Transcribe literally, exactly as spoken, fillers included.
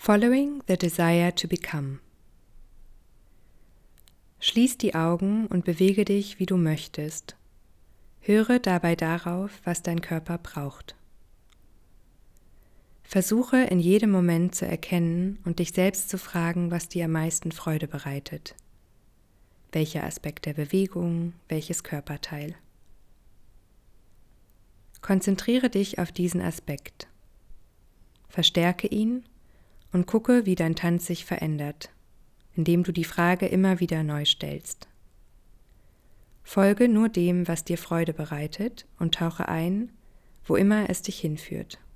Following the desire to become. Schließ die Augen und bewege dich, wie du möchtest. Höre dabei darauf, was dein Körper braucht. Versuche in jedem Moment zu erkennen und dich selbst zu fragen, was dir am meisten Freude bereitet. Welcher Aspekt der Bewegung, welches Körperteil. Konzentriere dich auf diesen Aspekt. Verstärke ihn und gucke, wie dein Tanz sich verändert, indem du die Frage immer wieder neu stellst. Folge nur dem, was dir Freude bereitet, und tauche ein, wo immer es dich hinführt.